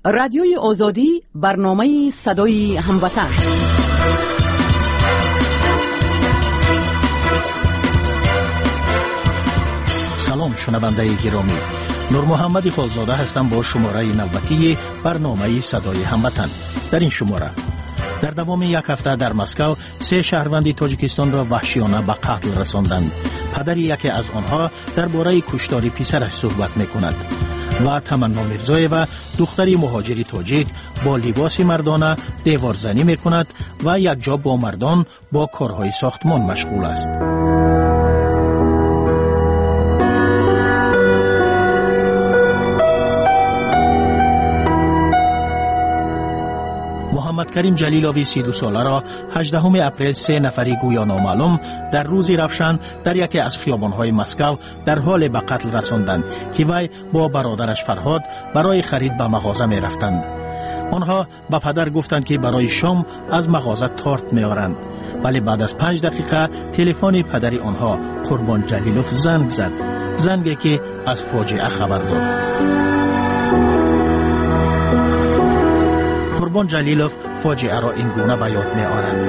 رادیوی آزادی، برنامه صدای هموطن. سلام شنونده گرامی، نور محمد خالزاده هستم با شماره نوبتی برنامه صدای هموطن. در این شماره در دوام یک هفته در مسکو 3 شهروند تاجیکستان را وحشیانه به قتل رساندند. پدر یکی از آنها درباره کشتار پسرش صحبت می‌کند و تمنا میرزایوا دختری مهاجری تاجیک با لباس مردانه دیوارزنی می‌کند و یک جا با مردان با کارهای ساختمان مشغول است. محمد کریم جلیلوی 32 ساله را 18 اپریل 3 نفری گویا نامعلوم در روزی روشن در یکی از خیابان‌های مسکو در حال به قتل رساندند که وی با برادرش فرهاد برای خرید به مغازه می رفتند. آنها به پدر گفتند که برای شام از مغازه تارت می آورند، ولی بعد از 5 دقیقه تلفن پدری آنها قربان جلیلوف زنگ زد، زنگی که از فاجعه خبر داد. قربان جلیلوف فاجعه را این گونه به یاد می آورد.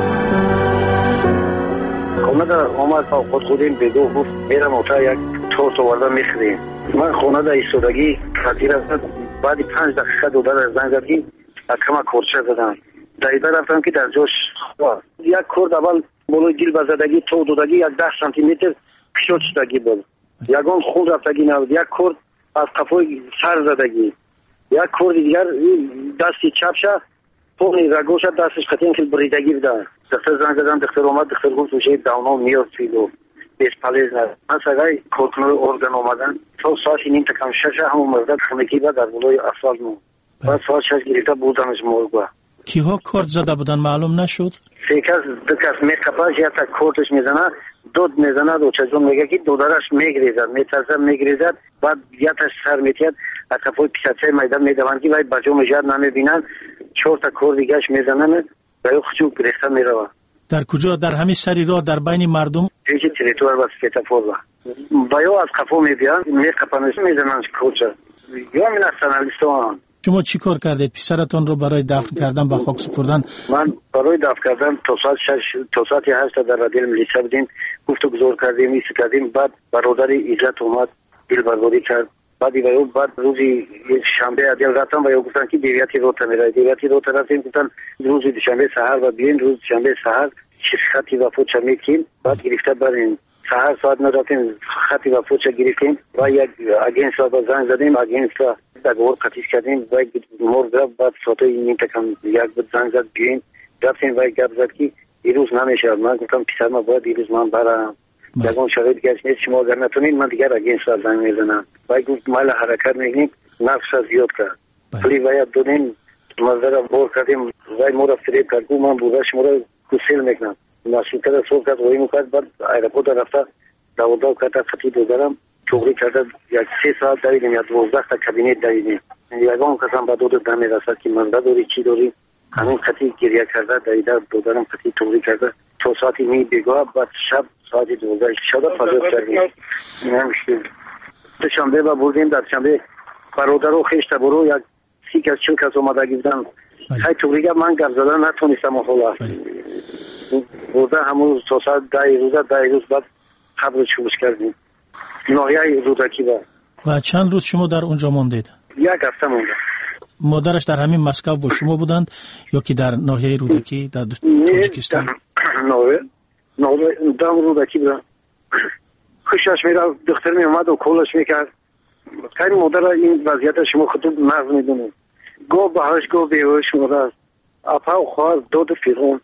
خونه در آمد خود خودیم بگو گفت میرم اتاق یک تورت آورده میخریم. من خونه در ایستادگی خطیر است. بعد 5 دقیقه دو در زنگ زد که کمک کورچه زدن. در ایده رفتم که در جوش یک کورد اول بالای گیل بزدگی تو دودگی یک 10 سانتی متر پیشو چتگی بود. یکان خون رفتگی نبود. یک کورد از قفای سر زدگی. یک کورد دیگر دستی چپشه پونی رگوش دستش قطعین که بریدگی بده. دکتر زنگ زدن، دکتر اومد، دکتر گفت وشه داونو میاد فیدو بیس پالیز نه. من سگای کورکنوی ارگن اومدن تو ساعتی نیم تکم 6 همون مردد خونگی با در بلوی افسال نو بعد ساعت 6 گریتا بودنش مرگ با. کیها کورد زده بودن معلوم نشد؟ سیکاز دکاس میکپاش یا تا کورتش میزنه دود میزنه و چجون میگه که دودارش میگریزد میترسه میگریزد بعد یا تا سر میتید اتفاقی پیشتر میدان میدوند که وای بچه‌ها میجاد نمیبینن 4 تا کور دیگهش میزنن و یه خشوب گرفته میره. در کجا؟ در همین سری راه در بین مردم پیش تریتور و سکتافور با یا از قفو میبیان میقپنش میزنن کورچه یا من استانالیستان. شما چی کار کردید؟ پسرتان رو برای دفن کردن به خاک سپردن؟ من برای دفن کردن تا ساعت 8 در رادیل ملیسا بودیم، گفتگو کردیم، ایست کردیم. بعد برادر عزت اومد دلبرداری کرد. بعد روزی شنبه عدل رفتم و گفتن که دیویتی رو تمیره. دیویتی رو رفتیم گفتن روزی دوشنبه سحر و بیاین روز شنبه سحر خطی و فوچه میکنیم. بعد گرفته بریم سحر ساعت نرفتیم خطی و فوچه گرفتیم و یک اگینس را زنگ زدیم، اگینس را در گور قطیش کردیم و مرد رفت. بعد ساعت این تکم یک بود زنگ زد بیاین رفتیم و گپ زد که دیروز نمیشه. من گفتم پسر ما باید دیروز من برم یکون شرایط گشت نیست، شما اگر نتونین من دیگر اگینس را زنگ میزنم. و گفت مال حرکت میکنیم نفس را زیاد کرد. ولی باید دونین مزدر بور کردیم و مورا فریب کرد من بودش مورا کسیل میکنم ماشین کرده صبح کرد وی مکرد. بعد ایرپورت رفته داوداو کرده خطی دودارم چوغی کرده یک 3 ساعت دویدیم یا 12 تا کابینت دویدیم. یکون کسان با دود دمی رسد که مزده دوری چی دوری همین خطی گریه کرده دویده دودارم خطی چوغی کرده تو ساعتی می بگاه. بعد شب ساعت 12 شده فضا کردیم. نمیشه شنبه با بردیم در شنبه برادر و خیشت برو یک 30 کس 40 کس اومده گفتن خیلی توریگه من گپ زدن نتونستم اخولا بوده همون ساعت 10 روز بعد قبر چوبش کردیم ناحیه رودکی با. و چند روز شما در اونجا موندید؟ یک هفته مونده. مادرش در همین مسکو با شما بودند یا که در ناحیه رودکی در تاجیکستان؟ ناحیه رودکی بودن. خوشش میره دختر می اومد و کولش میکرد. خیلی مادر این وضعیت شما خودتون مغز میدونید. گو بهش گو بیهوش مادر اپا و خواهر دود فیرون.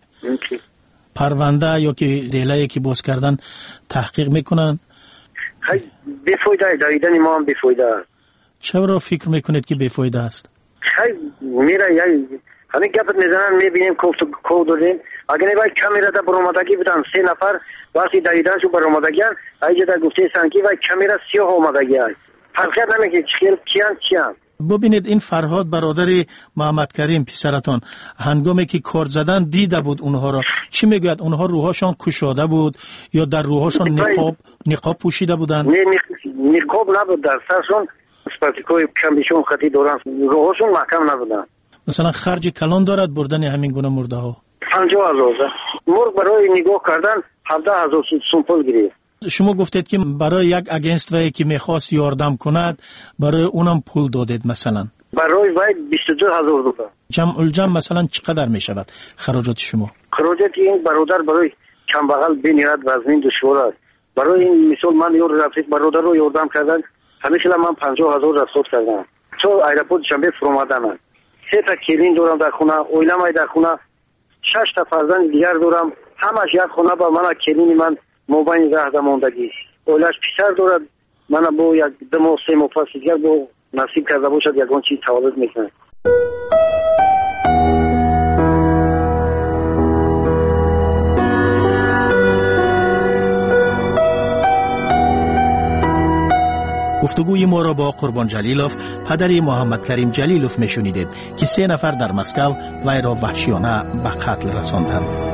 پرونده یا که دیلایی که باز کردن تحقیق میکنن؟ خیلی بیفایده دویدن ما هم بیفایده است. چرا فکر میکنید که بیفایده است؟ خیلی میره یعنی همین گفت میزنن میبینیم کود داریم. اگر نباید کمیره در برامدگی بودن 3 نفر وقتی دویدن شو برامدگی هست ایجا در گفته سنگی و کمیره 30 آمدگی هست فرقیت نمیگه چیان. ببینید این فرهاد برادر محمد کریم پسرتان هنگامی که کار زدن دیده بود اونها را، چی میگوید؟ اونها روحاشان کشاده بود یا در روحاشان نقاب پوشیده بودن؟ نقاب نبود در سرشون پراتیکای کمبیشون خطی دارن، روحشون محکم نبودن. مثلا خرج کلان دارد بردن همین گونه مرده ها؟ 50,000 مرغ برای نگاه کردن 17,000 سوم پول گرفت. شما گفتید که برای یک اگنست وی که میخواست یاردم کند برای اونم پول دادید، مثلا برای وی 22,000 دلار. جمع الجمع مثلا چقدر میشود خراجات شما؟ خراجات این برادر برای کمبغل بنیاد وزنین دشوار است. برای این مثال من یور رفیق برادر رو یاردم کردن، همیشه من 50,000 رسول کردم. تو ایرپورت شنبه فرمادن. 3 تا کلین دارم در خونه، اویلم ای در خونه، 6 تا فرزند دیگر دارم، همش یک خونه با من. کلین من موبایل راه ماندگی، اولاش پسر دارد، من با یک دو سه ماه پس دیگر با نصیب کرده باشد یگان چیز تولد میکنه. گفتگوی ما را با قربان جلیلوف پدر محمد کریم جلیلوف میشنیدید که 3 نفر در مسکو وی را وحشیانه به قتل رساندند.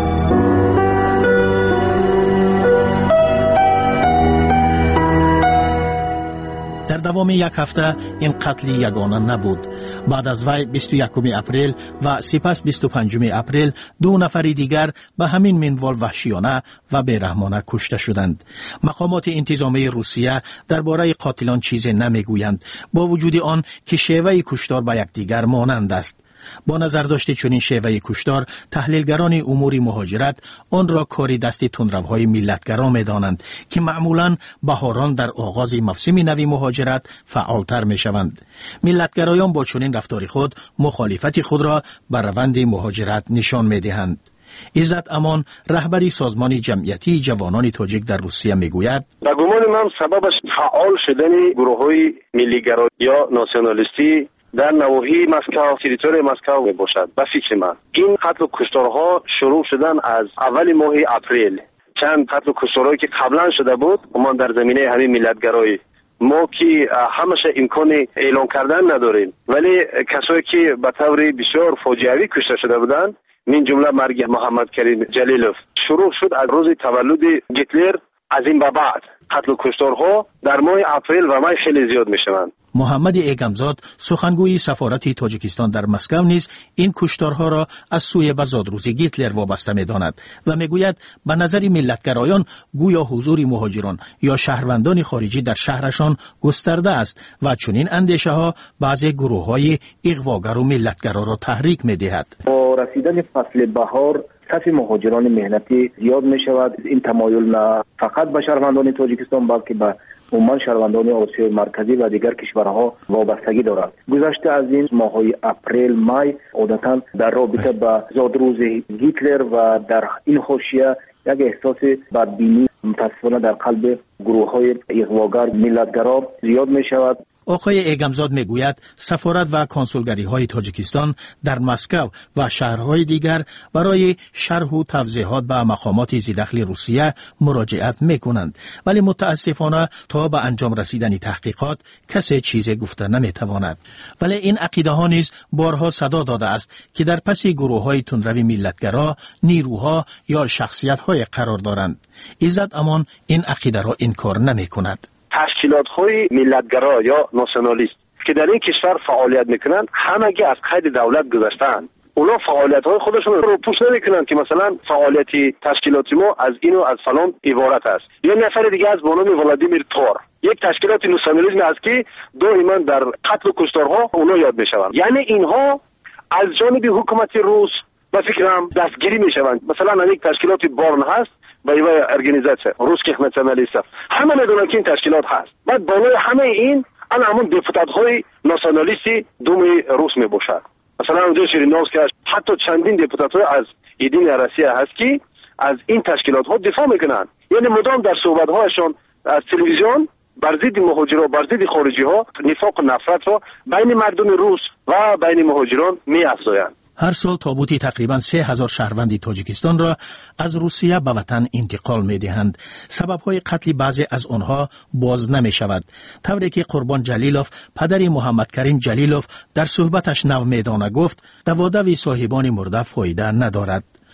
در دوام یک هفته این قتل یگانه نبود. بعد از وی 21 اپریل و سپس 25 اپریل 2 نفر دیگر به همین منوال وحشیانه و بیرحمانه کشته شدند. مقامات انتظامی روسیه درباره قاتلان چیزی نمیگویند، با وجود آن که شیوه کشتار به یکدیگر مانند است. با نظر داشته چنین شیوه کشتار، تحلیلگران امور مهاجرت آن را کاری دست تندروهای ملتگرا می‌دانند که معمولاً بهاران در آغاز موسم نوی مهاجرت فعالتر می‌شوند. ملتگرایان با چنین رفتار خود مخالفت خود را بر روند مهاجرت نشان می‌دهند. عزت امان، رهبری سازمان جمعیتی جوانان تاجیک در روسیه میگوید: به گمان من سببش فعال شدن گروه‌های ملی‌گرا یا ناسیونالیستی در نواحی مسکو، تریتوری مسکو می باشد. به فکر من این قتل و کشتارها شروع شدن از اول ماه اپریل. چند قتل و کشتارهایی که قبلا شده بود، اما در زمینه همین ملتگرایی ما که همشه امکان اعلان کردن نداریم، ولی کسایی که به طور بسیار فاجعه‌ای کشته شده بودند، من جمله مرگ محمد کریم جلیلوف، شروع شد از روز تولد هیتلر. از این به بعد قتل و کشتارها در ماه اپریل و مای خیلی زیاد میشوند. محمد ایگمزاد، سخنگوی سفارت تاجیکستان در مسکو، نیز این کشتارها را از سوی بزادروز هیتلر وابسته می‌داند و میگوید به نظر ملتگرایان گویا حضور مهاجران یا شهروندان خارجی در شهرشان گسترده است و چنین اندیشه‌ها بعضی گروه‌های اغواگر و ملتگرا را تحریک می‌دهد. با رسیدن فصل بهار صف مهاجران مهنتی زیاد می شود. این تمایل نه فقط به شهروندان تاجیکستان بلکه به عموما شهروندان آسیای مرکزی و دیگر کشورها وابستگی دارد. گذشته از این ماه‌های اپریل مای عادتا در رابطه با زادروز هیتلر و در این حاشیه یک احساس بدبینی متاسفانه در قلب گروه‌های اغواگر ملتگرا زیاد می شود. آقای ایگمزاد میگوید سفارت و کنسولگری های تاجیکستان در مسکو و شهرهای دیگر برای شرح و توضیحات به مقامات ذی‌دخل روسیه مراجعت میکنند، ولی متاسفانه تا به انجام رسیدن تحقیقات کسی چیزی گفته نمیتواند. ولی این عقیده ها نیز بارها صدا داده است که در پس گروه های تندروی ملتگرا نیروها یا شخصیت های قرار دارند. عزت امان این عقیده را انکار نمیکند. تشکیلات‌های ملتگرا یا ناسیونالیست که در این کشور فعالیت میکنند همگی از قید دولت گذشتند. اونا فعالیت‌های خودشون رو پوش نمیکنند که مثلا فعالیت تشکیلاتی ما از اینو از فلان عبارت است. یا نفر دیگه از به نام ولادیمیر تور، یک تشکیلات ناسیونالیسم است که دائما در قتل و کشتارها اونا یاد میشوند. یعنی اینها از جانب حکومت روس به فکرم دستگیری میشوند. مثلا یک تشکیلات بارن هست با یه ارگانیزاسیون روسکیه ناسیونالیست، همه میدونن که این تشکیلات هست. بعد بالای همه این همون دپوتات‌های ناسیونالیستی دوم روس میباشد. مثلا اونجا شیرینوفسکی حتی چندین دپوتات از ایدین روسیه هست که از این تشکیلات ها دفاع میکنن. یعنی مدام در صحبت هایشان از تلویزیون بر ضد مهاجران، بر ضد خارجی ها، نفاق و نفرت را بین مردم روس و بین مهاجران می‌افزایند. هر سال تابوتی تقریباً 3000 شهروند تاجیکستان را از روسیه به وطن انتقال می‌دهند. سبب‌های قتل بعضی از آنها باز نمی‌شود. طوری که قربان جلیلوف پدر محمد کریم جلیلوف در صحبتش نو میدانه گفت، دوادوی صاحبان مرده فایده ندارد.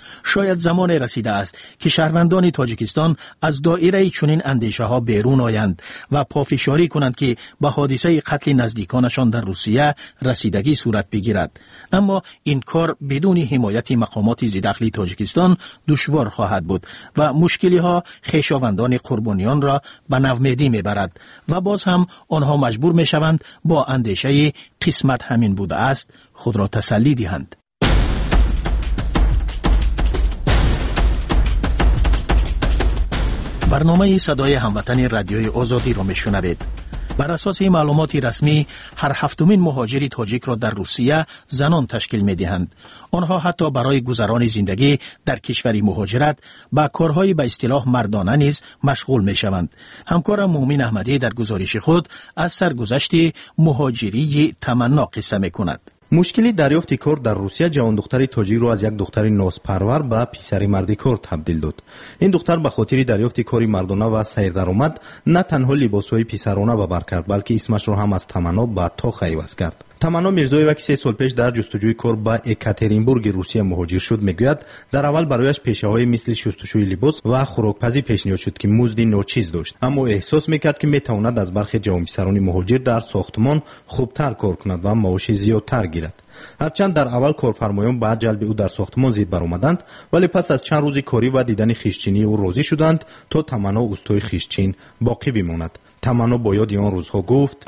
شاید زمان رسیده است که شهروندان تاجیکستان از دایره چنین اندیشه ها بیرون آیند و پافشاری کنند که به حادثه قتل نزدیکانشان در روسیه رسیدگی صورت بگیرد. اما این کار بدون حمایت مقامات ضدعقلی تاجیکستان دشوار خواهد بود و مشکلی ها خویشاوندان قربانیان را به نومیدی میبرد و باز هم آنها مجبور میشوند با اندیشه قسمت همین بوده است خود را تسلی دهند. برنامه صدای هموطن رادیوی آزادی را میشنوید. بر اساس معلومات رسمی هر هفتمین مهاجر تاجیک را در روسیه زنان تشکیل می‌دهند. آنها حتی برای گذران زندگی در کشوری مهاجرت با کارهای به اصطلاح مردانه نیز مشغول می‌شوند. همکارم مومن احمدی در گزارش خود از سرگذشت مهاجری تمنا قصه می‌کند. مشکلی دریافت کار در روسیه جوان دختر تاجیک را از یک دختر نازپرور به پسر مردی کار تبدیل داد. این دختر به خاطر دریافت کاری مردانه و سیر درآمد نه تنها لباسهای پسرانه به بر کرد بلکه اسمش را هم از تمنا به تاخ عوض کرد. تمنا میرزایووا که 3 سال پیش در جستجوی کار به اکاترینبورگ روسیه مهاجر شد میگوید در اول برایش پیشه‌های مثل شستشوی لباس و خوراکپزی پیشنهاد شد که مزد ناچیز داشت، اما احساس میکرد که میتواند از برخی جوان پسران مهاجر در ساختمان خوبتر کار کند و معاش زیادتر گیرد. هرچند در اول کارفرمایان بعد جلب او در ساختمان زید برآمدند، ولی پس از چند روزی کاری و دیدن خویشچینی او راضی شدند تا تمنا اوستای خویشچین باقی بماند. تمنا با یاد آن روزها گفت: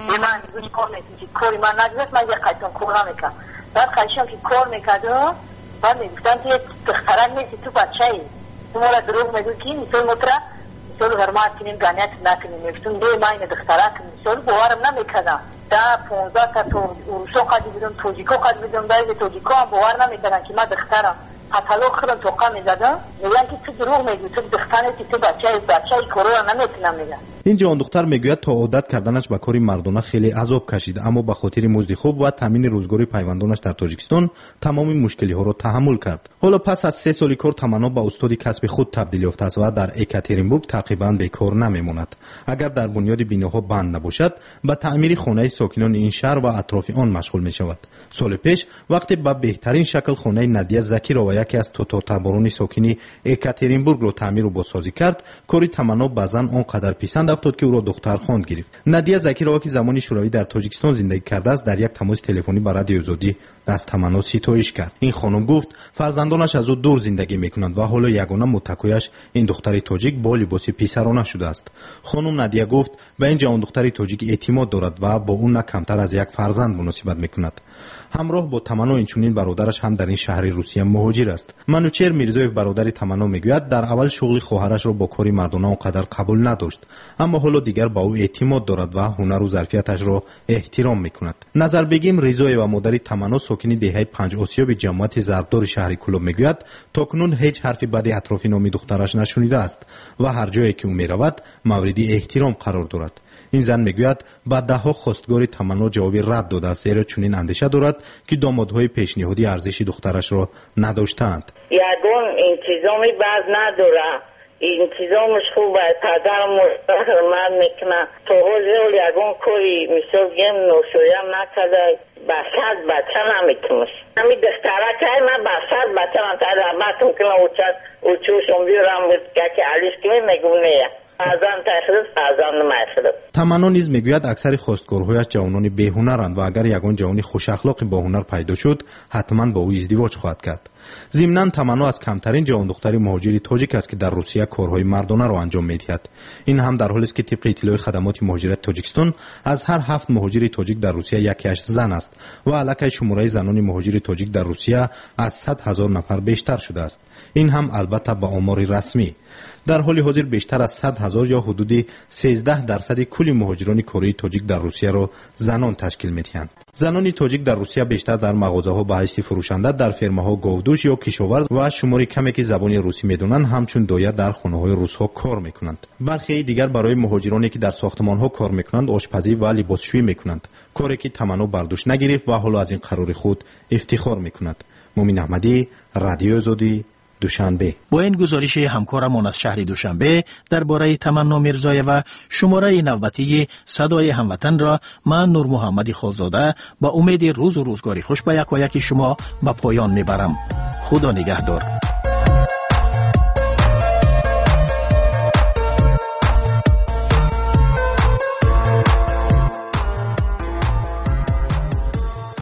کاری من نداشت، من یک قیتون کار نمیکنم. بعد خیشم که کار میکردم بعد میگفتن که دختران نیستی تو بچه‌ای، تو مالا دروغ میگو که مثل مطرح مثل حرمت کنیم گانیت نکنیم. میگفتن بی من این دختران کنیم مثل باورم نمیکردم. دا 15 تا روسو قدی بودم، توجیکو قدی بودم، بعضی توجیکو هم باور نمیکردن که من دخترم. کاتالوگ خودم توقع میزدم میگن که تو دروغ میگی، تو دختری که تو بچه‌ای کارو نمیتونم میگن. این جوان دختر میگوید تا عادت کردنش به کاری مردانه خیلی عذاب کشید، اما به خاطر مزد خوب و تامین روزگاری پیوندانش در تاجیکستان تمام مشکلی ها را تحمل کرد. حالا پس از 3 سال کار تمنا به استاد کسب خود تبدیل یافته است و در اکاترینبورگ تقریبا بیکار نمیماند. اگر در بنیاد بیناها بند نباشد به تعمیر خانه ساکنان این شهر و اطراف آن مشغول می شود. سال پیش وقتی به بهترین شکل خانه نادیا زکی را و یکی از تاتارباران ساکنی اکاترینبورگ را تعمیر و بازسازی کرد، کاری تمنا بازن آنقدر پسند افتاد که او را دخترخواند گرفت. نادیا زکی را که زمانی شوروی در تاجیکستان زندگی کرده است در یک تماس تلفنی با رادیو آزادی از تمنا ستایش کرد. این خانم گفت فرزندانش از او دور زندگی میکنند و حالا یگانه متکایش این دختر تاجیک با لباس پسرانه شده است. خانم نادیا گفت به این جوان دختر تاجیک اعتماد دارد و با اون نه کمتر از یک فرزند مناسبت میکند. همراه با تمنا اینچنین برادرش هم در این شهر روسیه مهاجر است. منوچر میرزایف برادر تمنا میگوید در اول شغل خواهرش را با کاری مردانه آنقدر قبول نداشت، اما حالا دیگر با او اعتماد دارد و هنر و ظرفیتش را احترام میکند. نظر بگیم رضایف و مادر تمنا ساکنی دهه 5 آسیاب جماعت زربدار شهر کلوب میگوید تاکنون هیچ حرفی بدی اطراف نامی دخترش نشنیده است و هر جایی که او میرود مورد احترام قرار دارد. این زن میگوید بعد دهها خواستگار تمنا جواب رد داده است، زیرا چنین اندیشه دارد که دامادهای پیشنهادی ارزش دخترش را نداشتند. یگان انتظامی باز نداره، انتظامش خوبه، پدرم حرمت میکنه. تو حال یگان کاری مثال گیم نوشویم نکرده، بسد بچه نمیتونست. همین دختره که من بسد بچه نمیتونست رحمتم کنه اوچوشم بیارم بود که علیش که میگونه تمنا نیز میگوید اکثر خواستگارهایش جوانان بی‌هنرند و اگر یگان جوانی خوش اخلاقی با هنر پیدا شد حتما با او ازدواج خواهد کرد. ضمناً تمنا از کمترین جوان دختر مهاجر تاجیک است که در روسیه کارهای مردانه را انجام میدهد. این هم در حالی است که طبق اطلاع خدمات مهاجرت تاجیکستان از هر 7 مهاجر تاجیک در روسیه یکیش زن است و علاقه شماره زنان مهاجر تاجیک در روسیه از 100,000 نفر بیشتر شده است. این هم البته با آمار رسمی. در حال حاضر بیشتر از 100,000 یا حدود 13% کل مهاجران کره تاجیک در روسیه را زنان تشکیل می‌دهند. زنان تاجیک در روسیه بیشتر در مغازه‌ها به حیث فروشنده، در فرمه‌ها گاودوش یا کشاورز و شماری کمی که زبان روسی می‌دانند همچون دایه در خانه‌های روس‌ها کار می‌کنند. برخی دیگر برای مهاجرانی که در ساختمان‌ها کار می‌کنند آشپزی و لباسشویی می‌کنند، کاری که تمنا برداشت نگرفت و حالا از این قرار خود افتخار می‌کند. مومن احمدی، رادیو آزادی، دوشنبه. با این گزارش همکارمان از شهر دوشنبه درباره تمنا میرزایووا شماره نوبتی صدای هموطن را من نور محمدی خالزاده با امید روز و روزگاری خوش به یک و یک شما به پایان میبرم. خدا نگهدار.